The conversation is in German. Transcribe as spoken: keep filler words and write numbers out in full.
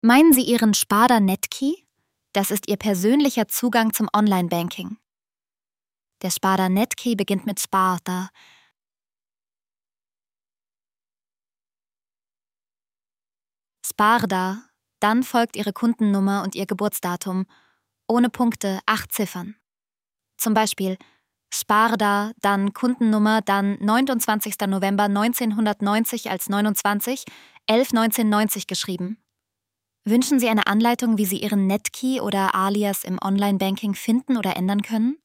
Meinen Sie Ihren Sparda Netkey? Das ist Ihr persönlicher Zugang zum Online-Banking. Der Sparda Netkey beginnt mit Sparda. Sparda, dann folgt Ihre Kundennummer und Ihr Geburtsdatum. Ohne Punkte, acht Ziffern. Zum Beispiel Sparda, dann Kundennummer, dann neunundzwanzigster November neunzehnhundertneunzig als neunundzwanzig, elf neunzehnhundertneunzig geschrieben. Wünschen Sie eine Anleitung, wie Sie Ihren Netkey oder Alias im Online-Banking finden oder ändern können?